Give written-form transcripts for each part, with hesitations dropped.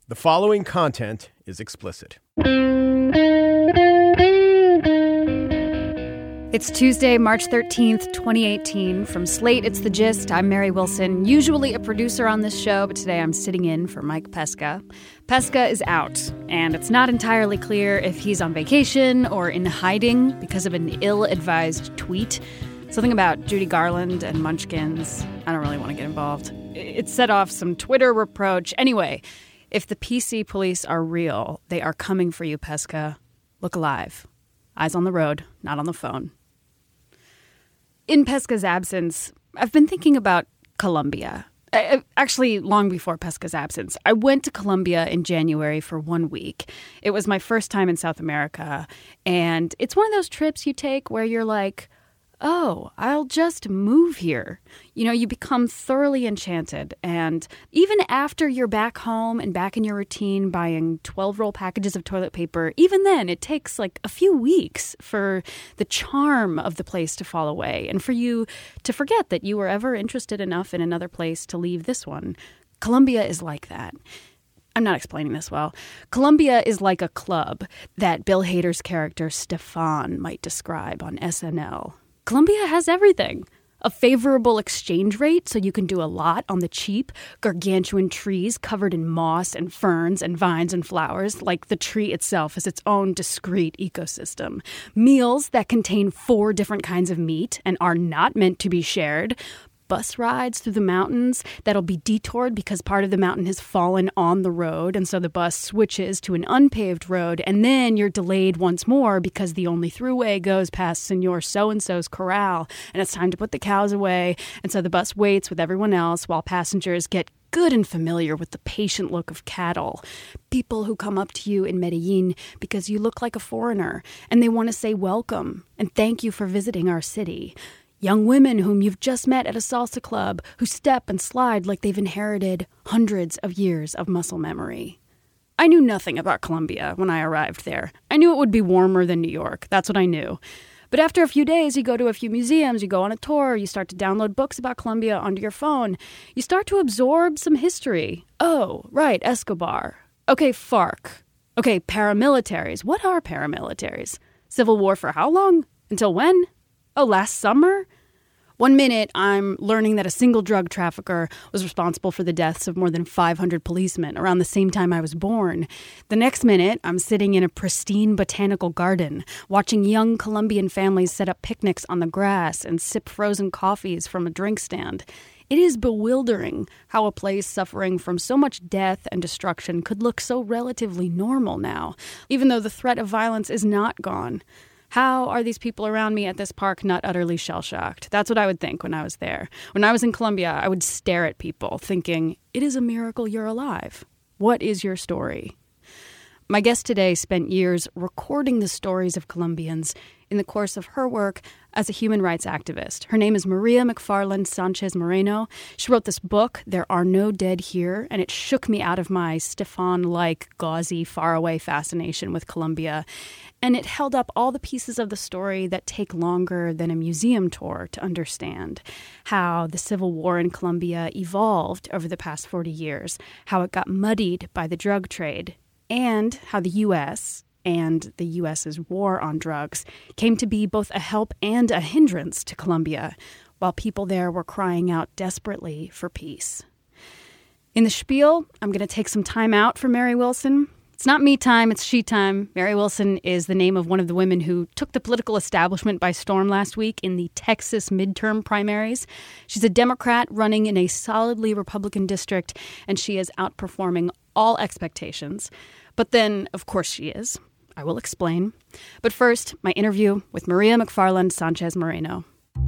The following content is explicit. It's Tuesday, March 13th, 2018. From Slate, it's The Gist. I'm Mary Wilson, usually a producer on this show, but today I'm sitting in for Mike Pesca. Pesca is out, and it's not entirely clear if he's on vacation or in hiding because of an ill-advised tweet. Something about Judy Garland and Munchkins. I don't really want to get involved. It set off some Twitter reproach. Anyway, if the PC police are real, they are coming for you, Pesca. Look alive. Eyes on the road, not on the phone. In Pesca's absence, I've been thinking about Colombia. Actually, long before Pesca's absence. I went to Colombia in January for 1 week. It was my first time in South America. And it's one of those trips you take where you're like, oh, I'll just move here. You know, you become thoroughly enchanted. And even after you're back home and back in your routine buying 12-roll packages of toilet paper, even then it takes like a few weeks for the charm of the place to fall away and for you to forget that you were ever interested enough in another place to leave this one. Colombia is like that. I'm not explaining this well. Colombia is like a club that Bill Hader's character Stefan might describe on SNL. Colombia has everything. A favorable exchange rate so you can do a lot on the cheap, gargantuan trees covered in moss and ferns and vines and flowers, like the tree itself is its own discrete ecosystem. Meals that contain 4 different kinds of meat and are not meant to be shared. Bus rides through the mountains that'll be detoured because part of the mountain has fallen on the road, and so the bus switches to an unpaved road, and then you're delayed once more because the only throughway goes past Senor So-and-so's corral, and it's time to put the cows away, and so the bus waits with everyone else while passengers get good and familiar with the patient look of cattle. People who come up to you in Medellin because you look like a foreigner, and they want to say welcome and thank you for visiting our city. Young women whom you've just met at a salsa club who step and slide like they've inherited hundreds of years of muscle memory. I knew nothing about Colombia when I arrived there. I knew it would be warmer than New York. That's what I knew. But after a few days, you go to a few museums, you go on a tour, you start to download books about Colombia onto your phone. You start to absorb some history. Oh, right, Escobar. Okay, FARC. Okay, paramilitaries. What are paramilitaries? Civil war for how long? Until when? Oh, last summer? 1 minute, I'm learning that a single drug trafficker was responsible for the deaths of more than 500 policemen around the same time I was born. The next minute, I'm sitting in a pristine botanical garden, watching young Colombian families set up picnics on the grass and sip frozen coffees from a drink stand. It is bewildering how a place suffering from so much death and destruction could look so relatively normal now, even though the threat of violence is not gone. How are these people around me at this park not utterly shell-shocked? That's what I would think when I was there. When I was in Colombia, I would stare at people thinking, it is a miracle you're alive. What is your story? My guest today spent years recording the stories of Colombians in the course of her work as a human rights activist. Her name is Maria McFarland Sanchez Moreno. She wrote this book, There Are No Dead Here, and it shook me out of my Stefan-like, gauzy, faraway fascination with Colombia. And it held up all the pieces of the story that take longer than a museum tour to understand. How the civil war in Colombia evolved over the past 40 years, how it got muddied by the drug trade, and how the U.S. and the U.S.'s war on drugs came to be both a help and a hindrance to Colombia, while people there were crying out desperately for peace. In the spiel, I'm going to take some time out for Mary Wilson. It's not me time, it's she time. Mary Wilson is the name of one of the women who took the political establishment by storm last week in the Texas midterm primaries. She's a Democrat running in a solidly Republican district, and she is outperforming all expectations. But then, of course she is. I will explain. But first, my interview with Maria McFarland Sanchez Moreno.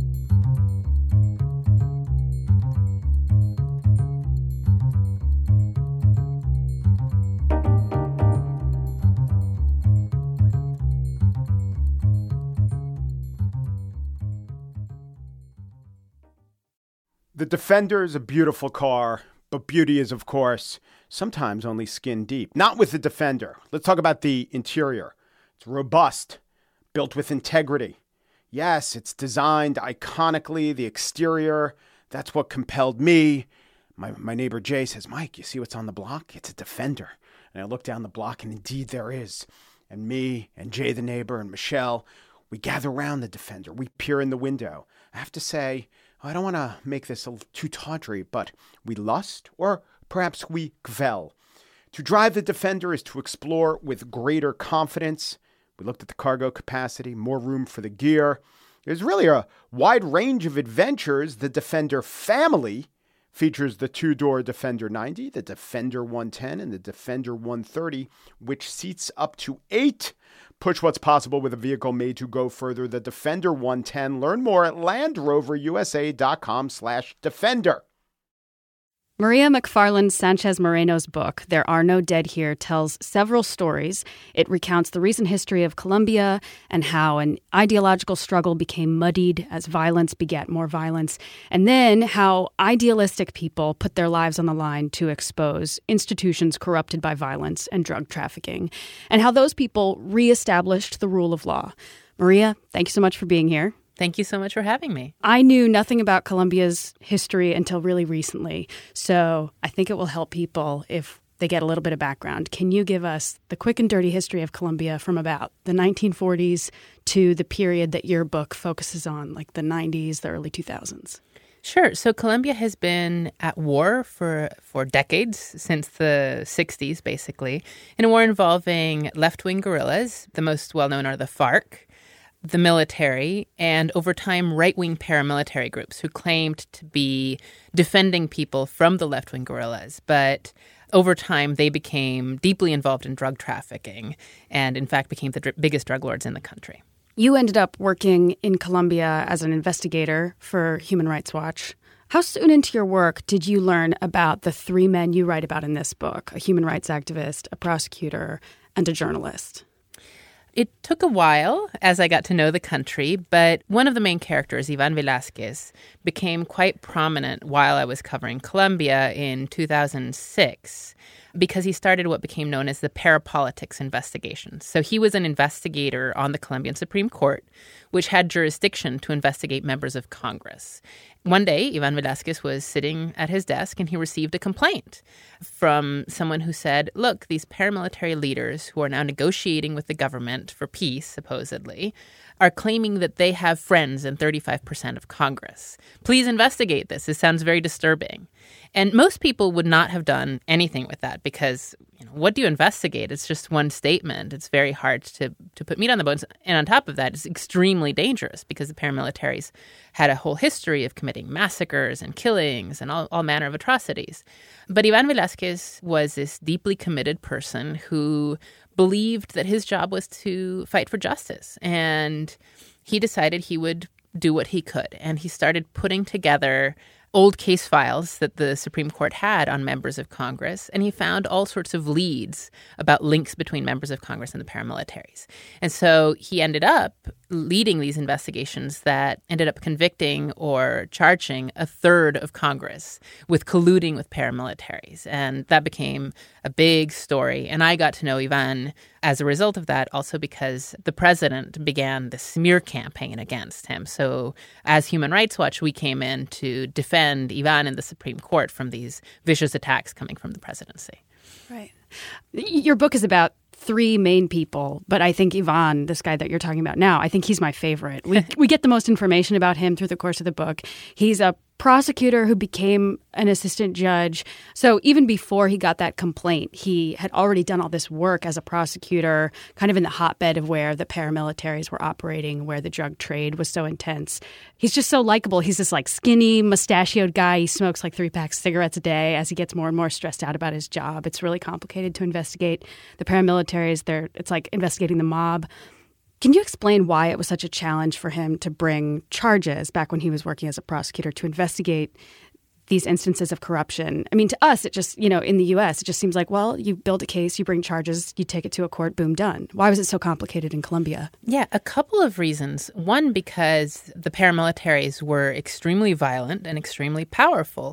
The Defender is a beautiful car, but beauty is, of course, sometimes only skin deep. Not with the Defender. Let's talk about the interior. It's robust, built with integrity. Yes, it's designed iconically. The exterior, that's what compelled me. My neighbor Jay says, Mike, you see what's on the block? It's a Defender. And I look down the block, and indeed there is. And me and Jay the neighbor and Michelle, we gather around the Defender. We peer in the window. I have to say, I don't want to make this too tawdry, but we lust, or perhaps we gvel. To drive the Defender is to explore with greater confidence. We looked at the cargo capacity, more room for the gear. There's really a wide range of adventures. The Defender family features the two-door Defender 90, the Defender 110, and the Defender 130, which seats up to 8. Push what's possible with a vehicle made to go further. The Defender 110. Learn more at LandRoverUSA.com/Defender. Maria McFarland Sanchez Moreno's book, There Are No Dead Here, tells several stories. It recounts the recent history of Colombia and how an ideological struggle became muddied as violence begat more violence, and then how idealistic people put their lives on the line to expose institutions corrupted by violence and drug trafficking, and how those people reestablished the rule of law. Maria, thank you so much for being here. Thank you so much for having me. I knew nothing about Colombia's history until really recently, so I think it will help people if they get a little bit of background. Can you give us the quick and dirty history of Colombia from about the 1940s to the period that your book focuses on, like the 90s, the early 2000s? Sure. So Colombia has been at war for decades, since the 60s, basically, in a war involving left-wing guerrillas. The most well-known are the FARC, the military, and over time, right-wing paramilitary groups who claimed to be defending people from the left-wing guerrillas. But over time, they became deeply involved in drug trafficking and, in fact, became the biggest drug lords in the country. You ended up working in Colombia as an investigator for Human Rights Watch. How soon into your work did you learn about the 3 men you write about in this book, a human rights activist, a prosecutor, and a journalist? It took a while as I got to know the country, but one of the main characters, Ivan Velázquez, became quite prominent while I was covering Colombia in 2006 because he started what became known as the parapolitics investigation. So he was an investigator on the Colombian Supreme Court, which had jurisdiction to investigate members of Congress. One day, Ivan Velázquez was sitting at his desk and he received a complaint from someone who said, look, these paramilitary leaders who are now negotiating with the government for peace, supposedly, are claiming that they have friends in 35% of Congress. Please investigate this. This sounds very disturbing. And most people would not have done anything with that because, what do you investigate? It's just one statement. It's very hard to put meat on the bones. And on top of that, it's extremely dangerous because the paramilitaries had a whole history of committing massacres and killings and all manner of atrocities. But Ivan Velázquez was this deeply committed person who believed that his job was to fight for justice. And he decided he would do what he could. And he started putting together old case files that the Supreme Court had on members of Congress, and he found all sorts of leads about links between members of Congress and the paramilitaries. And so he ended up leading these investigations that ended up convicting or charging a third of Congress with colluding with paramilitaries. And that became a big story. And I got to know Ivan as a result of that, also because the president began the smear campaign against him. So as Human Rights Watch, we came in to defend Ivan and the Supreme Court from these vicious attacks coming from the presidency. Right. Your book is about 3 main people, but I think Ivan, this guy that you're talking about now, I think he's my favorite. We get the most information about him through the course of the book. He's a prosecutor who became an assistant judge. So even before he got that complaint, he had already done all this work as a prosecutor, kind of in the hotbed of where the paramilitaries were operating, where the drug trade was so intense. He's just so likable. He's this skinny, mustachioed guy. He smokes 3 packs of cigarettes a day as he gets more and more stressed out about his job. It's really complicated to investigate the paramilitaries. It's like investigating the mob. Can you explain why it was such a challenge for him to bring charges back when he was working as a prosecutor to investigate these instances of corruption? I mean, to us, it just, in the U.S., it just seems like, well, you build a case, you bring charges, you take it to a court, boom, done. Why was it so complicated in Colombia? Yeah, a couple of reasons. One, because the paramilitaries were extremely violent and extremely powerful.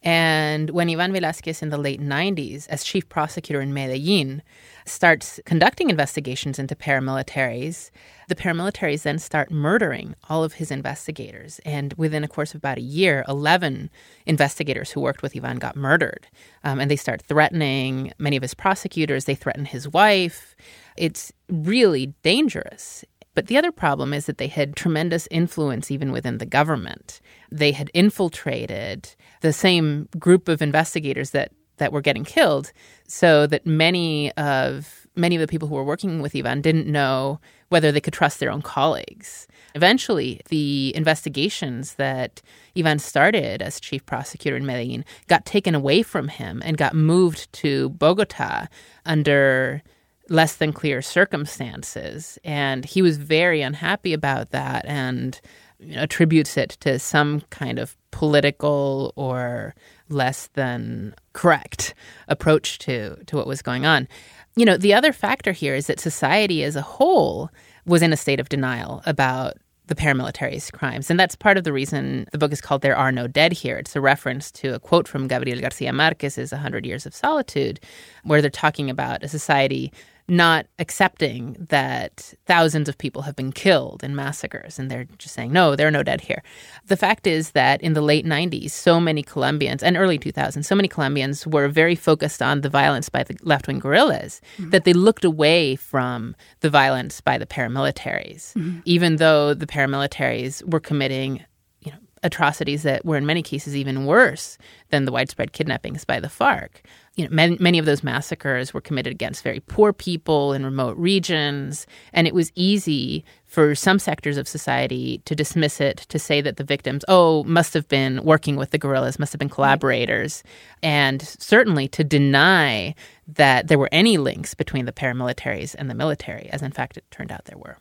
And when Ivan Velázquez in the late 90s, as chief prosecutor in Medellin, starts conducting investigations into paramilitaries, the paramilitaries then start murdering all of his investigators. And within a course of about a year, 11 investigators who worked with Ivan got murdered. And they start threatening many of his prosecutors. They threaten his wife. It's really dangerous. But the other problem is that they had tremendous influence even within the government. They had infiltrated the same group of investigators that were getting killed, so that many of the people who were working with Ivan didn't know whether they could trust their own colleagues. Eventually, the investigations that Ivan started as chief prosecutor in Medellin got taken away from him and got moved to Bogota under less than clear circumstances. And he was very unhappy about that and attributes it to some kind of political or less than correct approach to what was going on. The other factor here is that society as a whole was in a state of denial about the paramilitaries' crimes. And that's part of the reason the book is called There Are No Dead Here. It's a reference to a quote from Gabriel Garcia Marquez's 100 Years of Solitude, where they're talking about a society not accepting that thousands of people have been killed in massacres. And they're just saying, no, there are no dead here. The fact is that in the late 90s, so many Colombians, and early 2000s, so many Colombians were very focused on the violence by the left-wing guerrillas that they looked away from the violence by the paramilitaries, even though the paramilitaries were committing atrocities that were in many cases even worse than the widespread kidnappings by the FARC. Many of those massacres were committed against very poor people in remote regions, and it was easy for some sectors of society to dismiss it, to say that the victims, must have been working with the guerrillas, must have been collaborators, and certainly to deny that there were any links between the paramilitaries and the military, as in fact it turned out there were.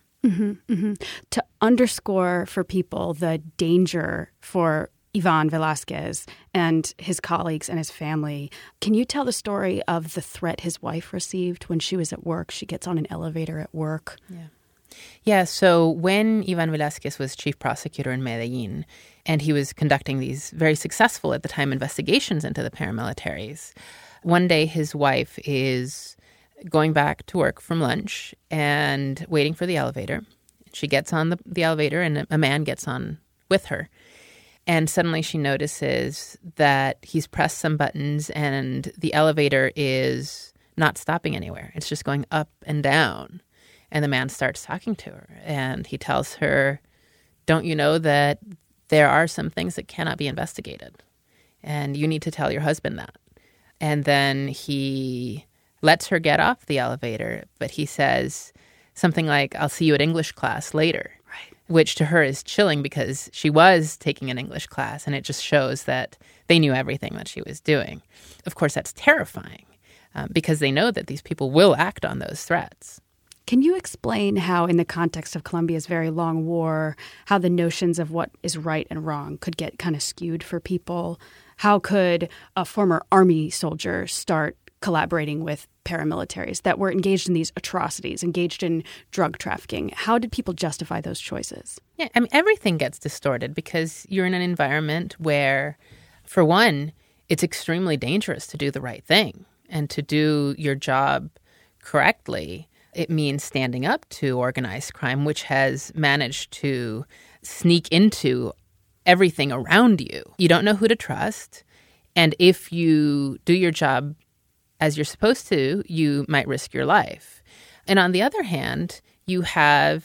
To underscore for people the danger for Ivan Velázquez and his colleagues and his family, can you tell the story of the threat his wife received when she was at work? She gets on an elevator at work. Yeah, so when Ivan Velázquez was chief prosecutor in Medellin, and he was conducting these very successful at the time investigations into the paramilitaries, one day his wife is going back to work from lunch and waiting for the elevator. She gets on the elevator and a man gets on with her. And suddenly she notices that he's pressed some buttons and the elevator is not stopping anywhere. It's just going up and down. And the man starts talking to her and he tells her, don't you know that there are some things that cannot be investigated? And you need to tell your husband that. And then he lets her get off the elevator, but he says something like, I'll see you at English class later, right? Which to her is chilling because she was taking an English class, and it just shows that they knew everything that she was doing. Of course, that's terrifying because they know that these people will act on those threats. Can you explain how, in the context of Colombia's very long war, how the notions of what is right and wrong could get kind of skewed for people? How could a former army soldier start collaborating with paramilitaries that were engaged in these atrocities, engaged in drug trafficking? How did people justify those choices? Yeah, I mean, everything gets distorted because you're in an environment where, for one, it's extremely dangerous to do the right thing and to do your job correctly. It means standing up to organized crime, which has managed to sneak into everything around you. You don't know who to trust. And if you do your job as you're supposed to, you might risk your life. And on the other hand, you have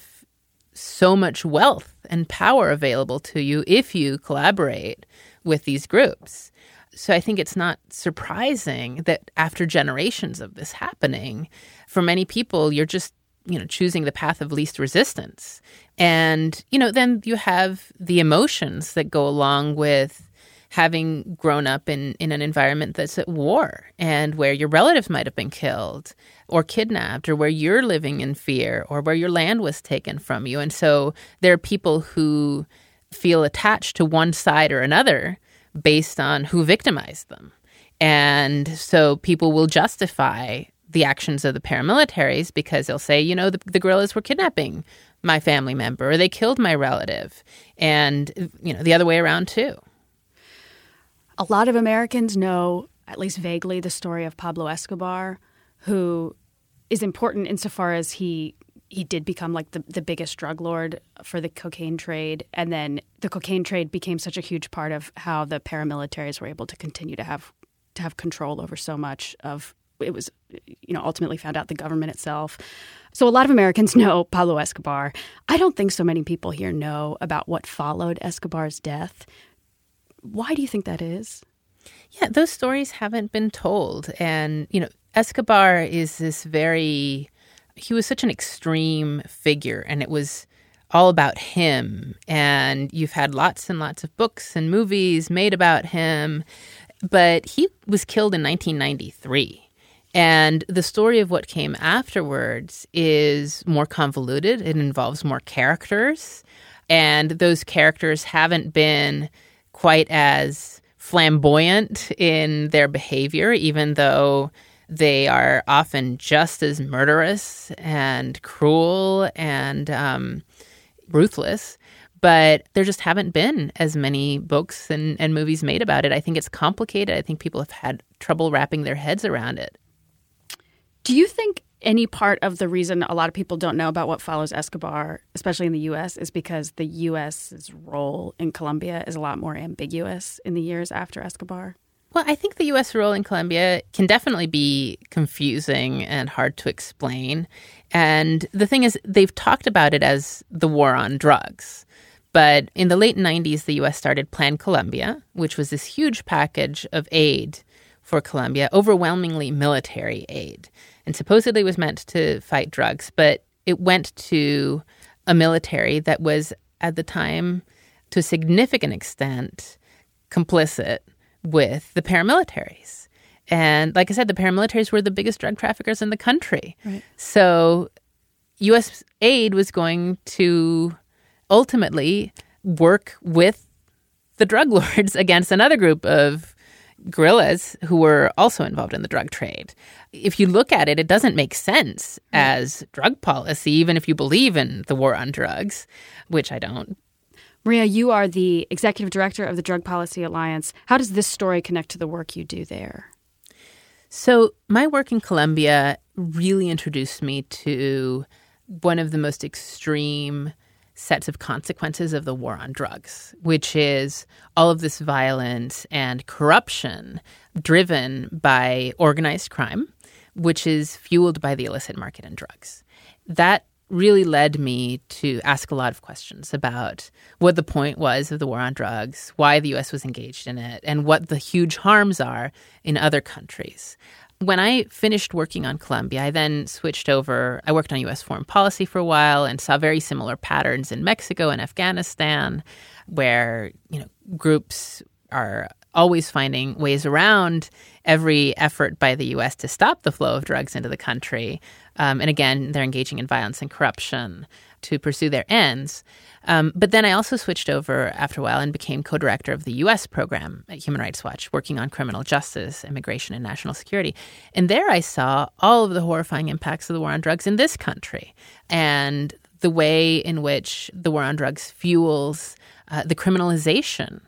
so much wealth and power available to you if you collaborate with these groups. So I think it's not surprising that after generations of this happening, for many people, you're just, choosing the path of least resistance. And, then you have the emotions that go along with having grown up in an environment that's at war and where your relatives might have been killed or kidnapped, or where you're living in fear, or where your land was taken from you. And so there are people who feel attached to one side or another based on who victimized them. And so people will justify the actions of the paramilitaries because they'll say, the guerrillas were kidnapping my family member, or they killed my relative. And, the other way around too. A lot of Americans know, at least vaguely, the story of Pablo Escobar, who is important insofar as he did become like the biggest drug lord for the cocaine trade. And then the cocaine trade became such a huge part of how the paramilitaries were able to continue to have control over so much of it was, ultimately found out the government itself. So a lot of Americans know Pablo Escobar. I don't think so many people here know about what followed Escobar's death. Why do you think that is? Yeah, those stories haven't been told. And, Escobar is he was such an extreme figure, and it was all about him. And you've had lots and lots of books and movies made about him. But he was killed in 1993. And the story of what came afterwards is more convoluted. It involves more characters. And those characters haven't been quite as flamboyant in their behavior, even though they are often just as murderous and cruel and ruthless. But there just haven't been as many books and movies made about it. I think it's complicated. I think people have had trouble wrapping their heads around it. Do you think any part of the reason a lot of people don't know about what follows Escobar, especially in the U.S., is because the U.S.'s role in Colombia is a lot more ambiguous in the years after Escobar? Well, I think the U.S. role in Colombia can definitely be confusing and hard to explain. And the thing is, they've talked about it as the war on drugs. But in the late 90s, the U.S. started Plan Colombia, which was this huge package of aid for Colombia, overwhelmingly military aid. And supposedly was meant to fight drugs, but it went to a military that was, at the time, to a significant extent, complicit with the paramilitaries. And like I said, the paramilitaries were the biggest drug traffickers in the country. Right. So U.S. aid was going to ultimately work with the drug lords against another group of guerrillas who were also involved in the drug trade. If you look at it, it doesn't make sense as drug policy, even if you believe in the war on drugs, which I don't. Maria, you are the executive director of the Drug Policy Alliance. How does this story connect to the work you do there? So my work in Colombia really introduced me to one of the most extreme sets of consequences of the war on drugs, which is all of this violence and corruption driven by organized crime, which is fueled by the illicit market in drugs. That really led me to ask a lot of questions about what the point was of the war on drugs, why the U.S. was engaged in it, and what the huge harms are in other countries. When I finished working on Colombia, I then switched over. I worked on U.S. foreign policy for a while and saw very similar patterns in Mexico and Afghanistan, where groups are always finding ways around every effort by the U.S. to stop the flow of drugs into the country. And again, they're engaging in violence and corruption to pursue their ends. But then I also switched over after a while and became co-director of the U.S. program at Human Rights Watch, working on criminal justice, immigration, and national security. And there I saw all of the horrifying impacts of the war on drugs in this country and the way in which the war on drugs fuels the criminalization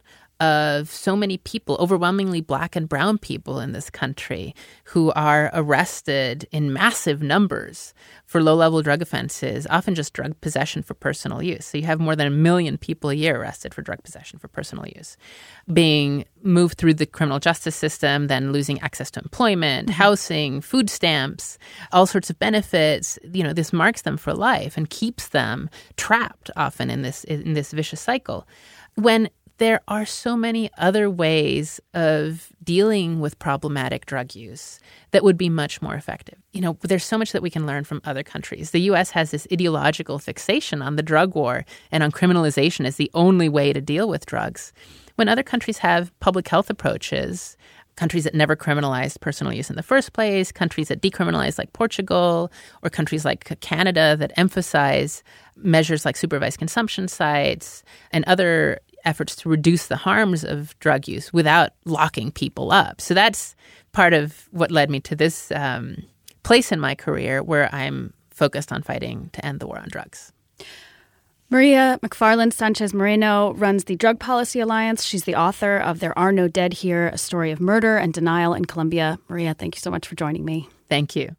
of so many people, overwhelmingly Black and brown people in this country, who are arrested in massive numbers for low-level drug offenses, often just drug possession for personal use. So you have more than 1 million people a year arrested for drug possession for personal use, being moved through the criminal justice system, then losing access to employment, housing, food stamps, all sorts of benefits. This marks them for life and keeps them trapped often in this vicious cycle. When there are so many other ways of dealing with problematic drug use that would be much more effective. There's so much that we can learn from other countries. The U.S. has this ideological fixation on the drug war and on criminalization as the only way to deal with drugs, when other countries have public health approaches, countries that never criminalized personal use in the first place, countries that decriminalize like Portugal, or countries like Canada that emphasize measures like supervised consumption sites and other efforts to reduce the harms of drug use without locking people up. So that's part of what led me to this place in my career where I'm focused on fighting to end the war on drugs. Maria McFarland Sanchez Moreno runs the Drug Policy Alliance. She's the author of There Are No Dead Here, a story of murder and denial in Colombia. Maria, thank you so much for joining me. Thank you.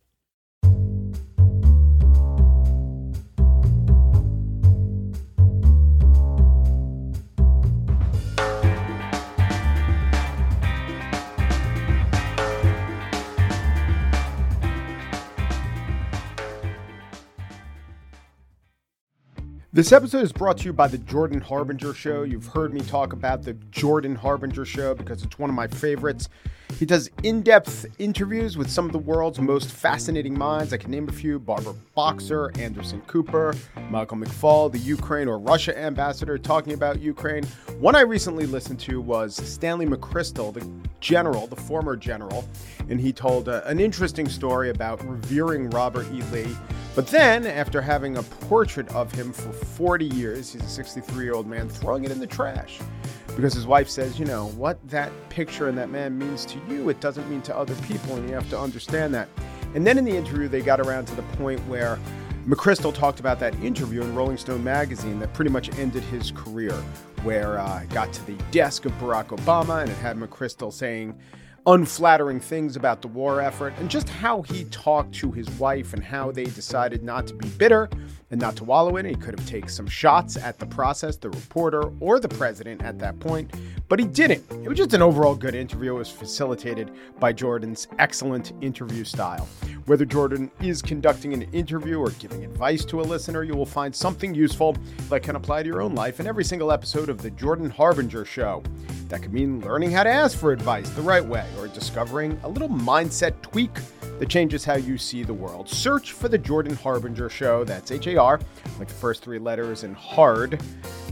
This episode is brought to you by the Jordan Harbinger Show. You've heard me talk about the Jordan Harbinger Show because it's one of my favorites. He does in-depth interviews with some of the world's most fascinating minds. I can name a few: Barbara Boxer, Anderson Cooper, Michael McFaul, the Ukraine or Russia ambassador talking about Ukraine. One I recently listened to was Stanley McChrystal, the former general, and he told an interesting story about revering Robert E. Lee. But then, after having a portrait of him for 40 years, he's a 63-year-old man, throwing it in the trash. Because his wife says, you know, what that picture and that man means to you, it doesn't mean to other people, and you have to understand that. And then in the interview, they got around to the point where McChrystal talked about that interview in Rolling Stone magazine that pretty much ended his career, where it got to the desk of Barack Obama, and it had McChrystal saying unflattering things about the war effort, and just how he talked to his wife and how they decided not to be bitter and not to wallow in it. He could have taken some shots at the process, the reporter, or the president at that point, but he didn't. It was just an overall good interview. It was facilitated by Jordan's excellent interview style. Whether Jordan is conducting an interview or giving advice to a listener, you will find something useful that can apply to your own life in every single episode of The Jordan Harbinger Show. That could mean learning how to ask for advice the right way, or discovering a little mindset tweak that changes how you see the world. Search for The Jordan Harbinger Show. That's H-A-R, like the first three letters, and hard,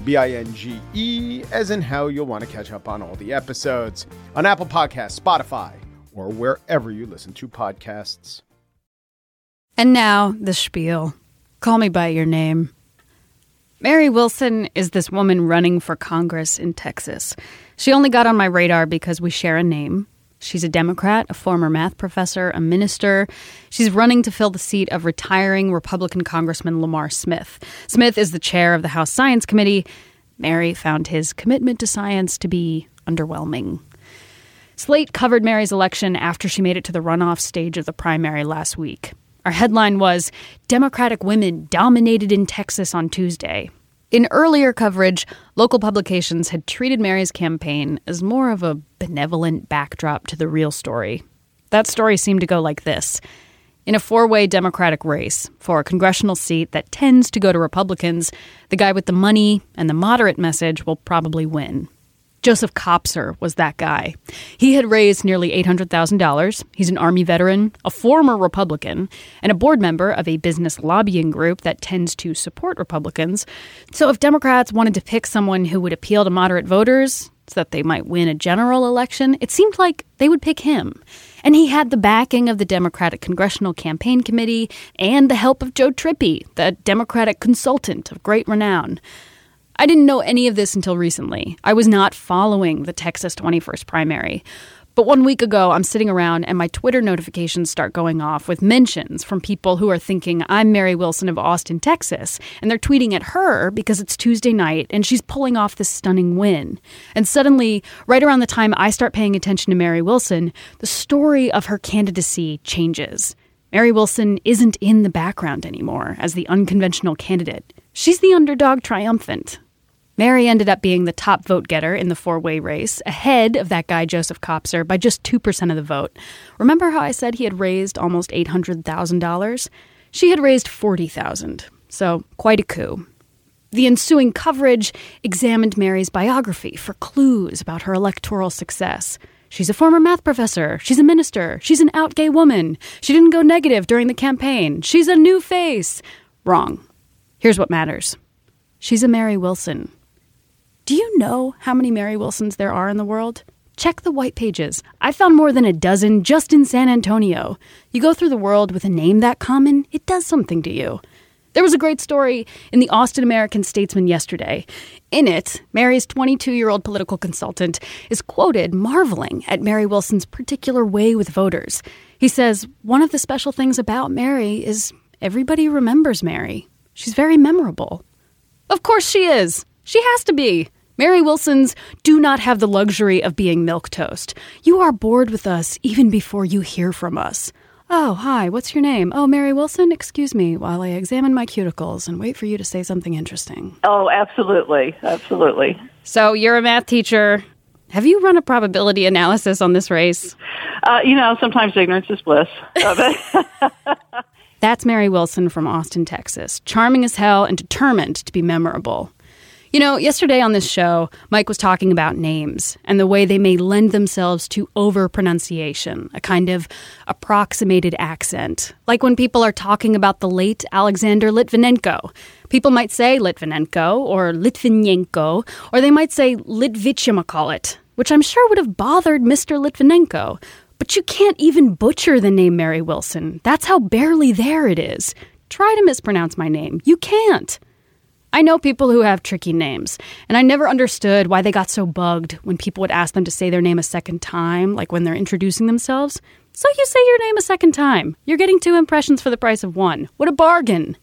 B-I-N-G-E, as in how you'll want to catch up on all the episodes on Apple Podcasts, Spotify, or wherever you listen to podcasts. And now, the spiel. Call me by your name. Mary Wilson is this woman running for Congress in Texas. She only got on my radar because we share a name. She's a Democrat, a former math professor, a minister. She's running to fill the seat of retiring Republican Congressman Lamar Smith. Smith is the chair of the House Science Committee. Mary found his commitment to science to be underwhelming. Slate covered Mary's election after she made it to the runoff stage of the primary last week. Our headline was, Democratic Women Dominated in Texas on Tuesday. In earlier coverage, local publications had treated Mary's campaign as more of a benevolent backdrop to the real story. That story seemed to go like this. In a four-way Democratic race for a congressional seat that tends to go to Republicans, the guy with the money and the moderate message will probably win. Joseph Kopser was that guy. He had raised nearly $800,000. He's an Army veteran, a former Republican, and a board member of a business lobbying group that tends to support Republicans. So if Democrats wanted to pick someone who would appeal to moderate voters so that they might win a general election, it seemed like they would pick him. And he had the backing of the Democratic Congressional Campaign Committee and the help of Joe Trippi, the Democratic consultant of great renown. I didn't know any of this until recently. I was not following the Texas 21st primary. But 1 week ago, I'm sitting around and my Twitter notifications start going off with mentions from people who are thinking I'm Mary Wilson of Austin, Texas. And they're tweeting at her because it's Tuesday night and she's pulling off this stunning win. And suddenly, right around the time I start paying attention to Mary Wilson, the story of her candidacy changes. Mary Wilson isn't in the background anymore as the unconventional candidate. She's the underdog triumphant. Mary ended up being the top vote-getter in the four-way race, ahead of that guy Joseph Kopser by just 2% of the vote. Remember how I said he had raised almost $800,000? She had raised $40,000, so quite a coup. The ensuing coverage examined Mary's biography for clues about her electoral success. She's a former math professor. She's a minister. She's an out gay woman. She didn't go negative during the campaign. She's a new face. Wrong. Here's what matters. She's a Mary Wilson. Do you know how many Mary Wilsons there are in the world? Check the white pages. I found more than a dozen just in San Antonio. You go through the world with a name that common, it does something to you. There was a great story in the Austin American-Statesman yesterday. In it, Mary's 22-year-old political consultant is quoted marveling at Mary Wilson's particular way with voters. He says, one of the special things about Mary is everybody remembers Mary. She's very memorable. Of course she is. She has to be. Mary Wilsons do not have the luxury of being milquetoast. You are bored with us even before you hear from us. Oh, hi, what's your name? Oh, Mary Wilson? Excuse me while I examine my cuticles and wait for you to say something interesting. Oh, absolutely. Absolutely. So you're a math teacher. Have you run a probability analysis on this race? Sometimes ignorance is bliss. That's Mary Wilson from Austin, Texas. Charming as hell and determined to be memorable. You know, yesterday on this show, Mike was talking about names and the way they may lend themselves to over-pronunciation, a kind of approximated accent. Like when people are talking about the late Alexander Litvinenko. People might say Litvinenko or Litvinenko, or they might say Litvichimakalit, which I'm sure would have bothered Mr. Litvinenko. But you can't even butcher the name Mary Wilson. That's how barely there it is. Try to mispronounce my name. You can't. I know people who have tricky names, and I never understood why they got so bugged when people would ask them to say their name a second time, like when they're introducing themselves. So you say your name a second time. You're getting 2 impressions for the price of 1. What a bargain.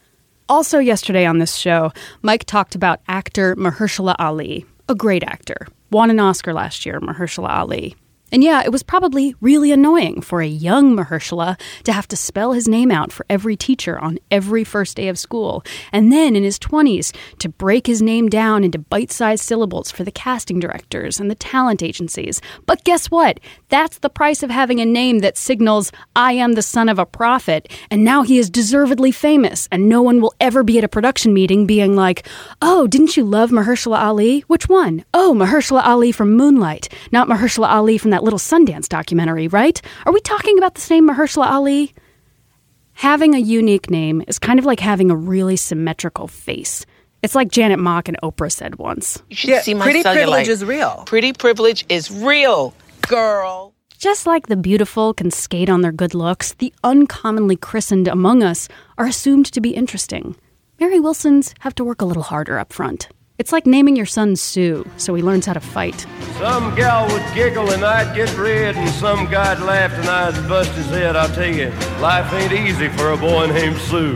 Also yesterday on this show, Mike talked about actor Mahershala Ali, a great actor. Won an Oscar last year, Mahershala Ali. And yeah, it was probably really annoying for a young Mahershala to have to spell his name out for every teacher on every first day of school, and then in his 20s to break his name down into bite-sized syllables for the casting directors and the talent agencies. But guess what? That's the price of having a name that signals, I am the son of a prophet, and now he is deservedly famous, and no one will ever be at a production meeting being like, oh, didn't you love Mahershala Ali? Which one? Oh, Mahershala Ali from Moonlight, not Mahershala Ali from that little Sundance documentary, right? Are we talking about the same Mahershala Ali? Having a unique name is kind of like having a really symmetrical face. It's like Janet Mock and Oprah said once. You should see my pretty cellulite. privilege is real. Pretty privilege is real, girl. Just like the beautiful can skate on their good looks, the uncommonly christened among us are assumed to be interesting. Mary Wilsons have to work a little harder up front. It's like naming your son Sue, so he learns how to fight. Some gal would giggle and I'd get red, and some guy'd laugh and I'd bust his head. I'll tell you, life ain't easy for a boy named Sue.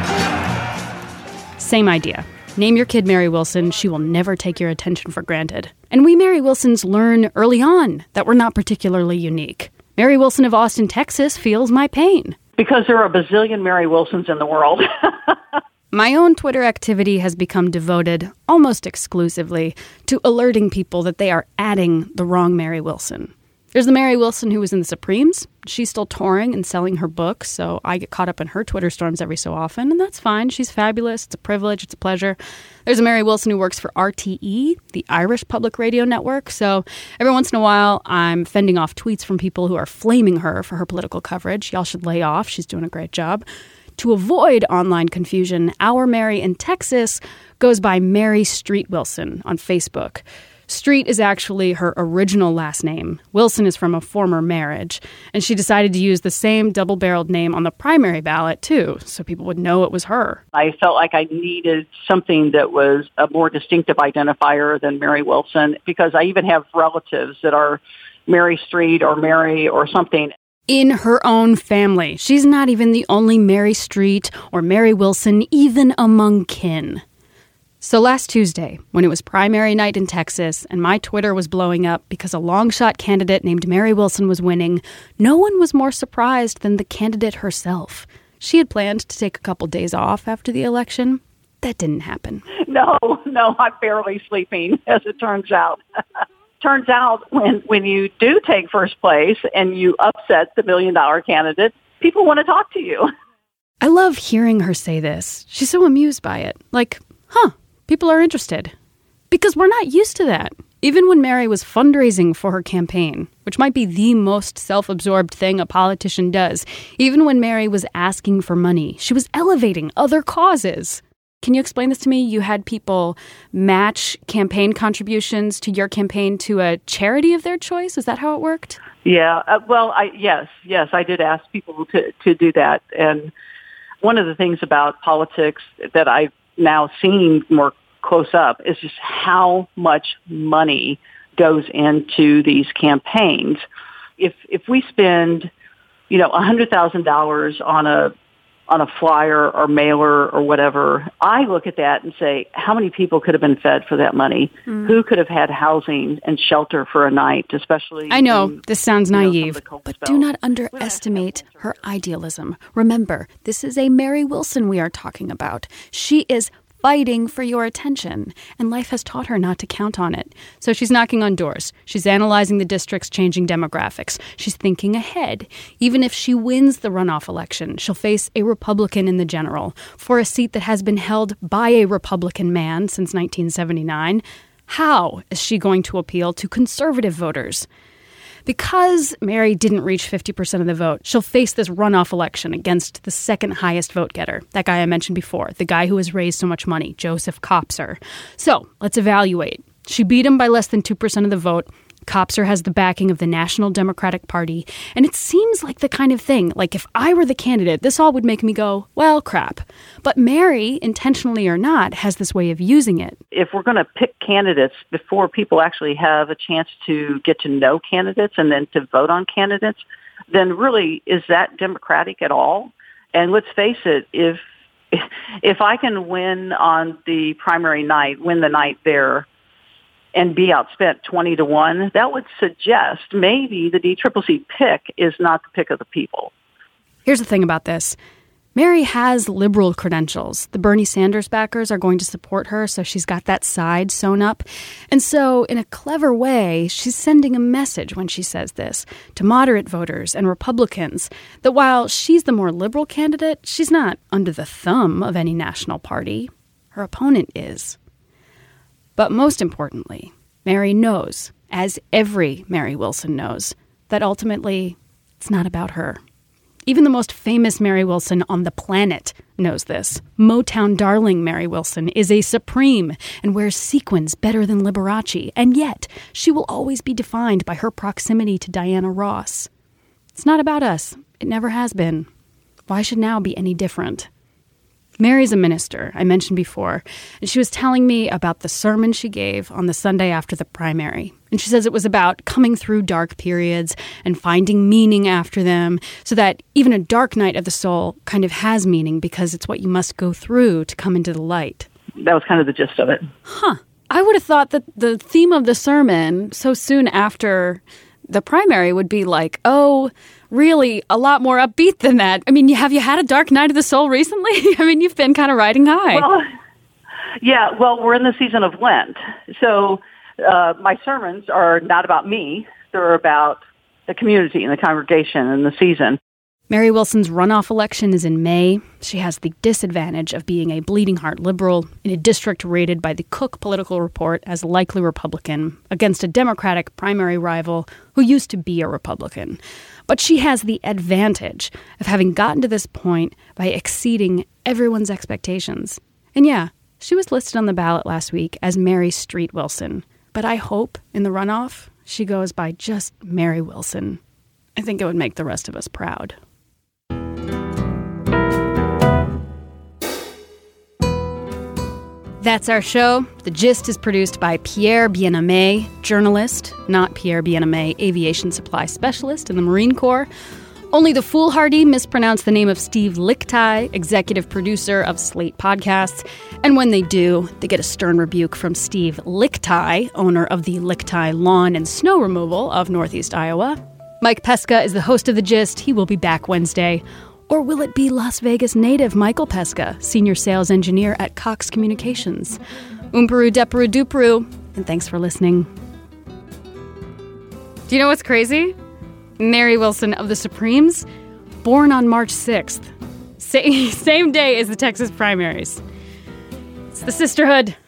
Same idea. Name your kid Mary Wilson, she will never take your attention for granted. And we Mary Wilsons learn early on that we're not particularly unique. Mary Wilson of Austin, Texas feels my pain. Because there are a bazillion Mary Wilsons in the world. My own Twitter activity has become devoted, almost exclusively, to alerting people that they are adding the wrong Mary Wilson. There's the Mary Wilson who was in the Supremes. She's still touring and selling her books, so I get caught up in her Twitter storms every so often, and that's fine. She's fabulous. It's a privilege. It's a pleasure. There's a Mary Wilson who works for RTE, the Irish Public Radio Network, so every once in a while I'm fending off tweets from people who are flaming her for her political coverage. Y'all should lay off. She's doing a great job. To avoid online confusion, our Mary in Texas goes by Mary Street Wilson on Facebook. Street is actually her original last name. Wilson is from a former marriage, and she decided to use the same double-barreled name on the primary ballot, too, so people would know it was her. I felt like I needed something that was a more distinctive identifier than Mary Wilson, because I even have relatives that are Mary Street or Mary or something. In her own family. She's not even the only Mary Street or Mary Wilson, even among kin. So last Tuesday, when it was primary night in Texas and my Twitter was blowing up because a long-shot candidate named Mary Wilson was winning, no one was more surprised than the candidate herself. She had planned to take a couple days off after the election. That didn't happen. No, I'm barely sleeping, as it turns out. Turns out when you do take first place and you upset the $1 million candidate, people want to talk to you. I love hearing her say this. She's so amused by it. Like, people are interested. Because we're not used to that. Even when Mary was fundraising for her campaign, which might be the most self-absorbed thing a politician does, even when Mary was asking for money, she was elevating other causes. Can you explain this to me? You had people match campaign contributions to your campaign to a charity of their choice? Is that how it worked? Yeah. Yes, I did ask people to do that. And one of the things about politics that I've now seen more close up is just how much money goes into these campaigns. If we spend, $100,000 on a on a flyer or mailer or whatever, I look at that and say, how many people could have been fed for that money? Who could have had housing and shelter for a night, especially... I know, this sounds naive, but spells. do not underestimate her idealism. Remember, this is a Mary Wilson we are talking about. She is fighting for your attention, and life has taught her not to count on it. So she's knocking on doors. She's analyzing the district's changing demographics. She's thinking ahead. Even if she wins the runoff election, she'll face a Republican in the general for a seat that has been held by a Republican man since 1979. How is she going to appeal to conservative voters? Because Mary didn't reach 50% of the vote, she'll face this runoff election against the second highest vote getter, that guy I mentioned before, the guy who has raised so much money, Joseph Kopser. So let's evaluate. She beat him by less than 2% of the vote. Kopser has the backing of the National Democratic Party, and it seems like the kind of thing, like if I were the candidate, this all would make me go, well, crap. But Mary, intentionally or not, has this way of using it. If we're going to pick candidates before people actually have a chance to get to know candidates and then to vote on candidates, then really, is that democratic at all? And let's face it, if I can win on the primary night, win the night there, and be outspent 20-1, that would suggest maybe the DCCC pick is not the pick of the people. Here's the thing about this. Mary has liberal credentials. The Bernie Sanders backers are going to support her, so she's got that side sewn up. And so, in a clever way, she's sending a message when she says this to moderate voters and Republicans, that while she's the more liberal candidate, she's not under the thumb of any national party. Her opponent is. But most importantly, Mary knows, as every Mary Wilson knows, that ultimately it's not about her. Even the most famous Mary Wilson on the planet knows this. Motown darling Mary Wilson is a supreme and wears sequins better than Liberace, and yet she will always be defined by her proximity to Diana Ross. It's not about us. It never has been. Why should now be any different? Mary's a minister, I mentioned before, and she was telling me about the sermon she gave on the Sunday after the primary. And she says it was about coming through dark periods and finding meaning after them, so that even a dark night of the soul kind of has meaning because it's what you must go through to come into the light. That was kind of the gist of it. Huh. I would have thought that the theme of the sermon so soon after the primary would be like, oh, really a lot more upbeat than that. I mean, have you had a dark night of the soul recently? I mean, you've been kind of riding high. Well, we're in the season of Lent. So my sermons are not about me. They're about the community and the congregation and the season. Mary Wilson's runoff election is in May. She has the disadvantage of being a bleeding heart liberal in a district rated by the Cook Political Report as likely Republican against a Democratic primary rival who used to be a Republican. But she has the advantage of having gotten to this point by exceeding everyone's expectations. And yeah, she was listed on the ballot last week as Mary Street Wilson. But I hope in the runoff she goes by just Mary Wilson. I think it would make the rest of us proud. That's our show. The Gist is produced by Pierre Bien-Aimé, journalist, not Pierre Bien-Aimé, aviation supply specialist in the Marine Corps. Only the foolhardy mispronounce the name of Steve Lickteig, executive producer of Slate Podcasts. And when they do, they get a stern rebuke from Steve Lickteig, owner of the Lickteig Lawn and Snow Removal of Northeast Iowa. Mike Pesca is the host of The Gist. He will be back Wednesday. Or will it be Las Vegas native Michael Pesca, senior sales engineer at Cox Communications? Oomperu Deperu Duperu, and thanks for listening. Do you know what's crazy? Mary Wilson of the Supremes, born on March 6th. Same day as the Texas primaries. It's the sisterhood.